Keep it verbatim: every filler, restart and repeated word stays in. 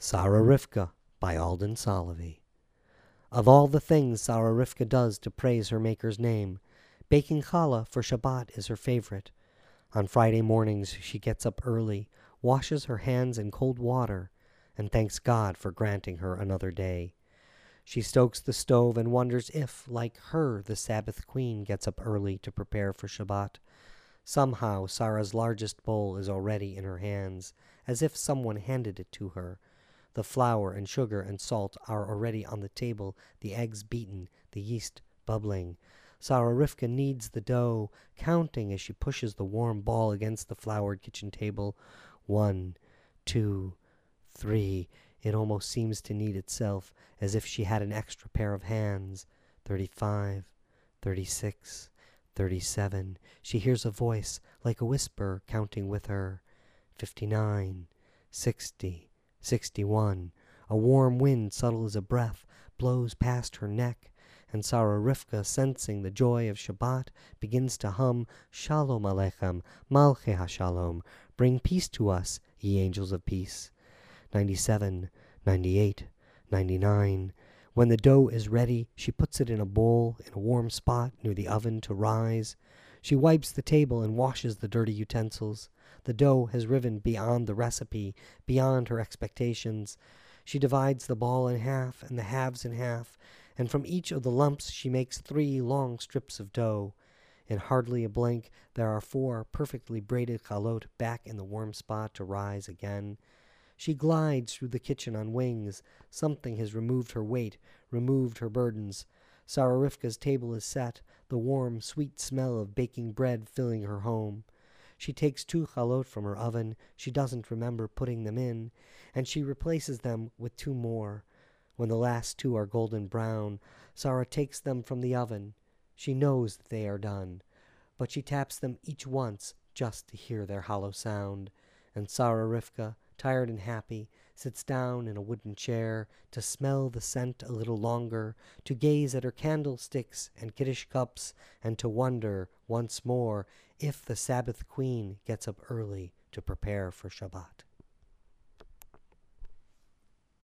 Sarah Rivka by Alden Solovey. Of all the things Sarah Rivka does to praise her Maker's name, baking challah for Shabbat is her favorite. On Friday mornings she gets up early, washes her hands in cold water, and thanks God for granting her another day. She stokes the stove and wonders if, like her, the Sabbath queen gets up early to prepare for Shabbat. Somehow Sarah's largest bowl is already in her hands, as if someone handed it to her. The flour and sugar and salt are already on the table, the eggs beaten, the yeast bubbling. Sarah Rivka kneads the dough, counting as she pushes the warm ball against the floured kitchen table. One, two, three. It almost seems to knead itself, as if she had an extra pair of hands. Thirty-five, thirty-six, thirty-seven. She hears a voice, like a whisper, counting with her. Fifty-nine, sixty. Sixty-one. A warm wind, subtle as a breath, blows past her neck, and Sarah Rivka, sensing the joy of Shabbat, begins to hum Shalom Aleichem, Malchei HaShalom, bring peace to us, ye angels of peace. Ninety-seven, ninety-eight, ninety-nine. When the dough is ready, she puts it in a bowl in a warm spot near the oven to rise. She wipes the table and washes the dirty utensils. The dough has risen beyond the recipe, beyond her expectations. She divides the ball in half and the halves in half, and from each of the lumps she makes three long strips of dough. In hardly a blink, there are four perfectly braided chalot back in the warm spot to rise again. She glides through the kitchen on wings. Something has removed her weight, removed her burdens. Sarah Rivka's table is set, the warm, sweet smell of baking bread filling her home. She takes two chalot from her oven. She doesn't remember putting them in, and she replaces them with two more. When the last two are golden brown, Sarah takes them from the oven. She knows that they are done, but she taps them each once just to hear their hollow sound. And Sarah Rivka, tired and happy, sits down in a wooden chair to smell the scent a little longer, to gaze at her candlesticks and Kiddush cups, and to wonder once more if the Sabbath queen gets up early to prepare for Shabbat.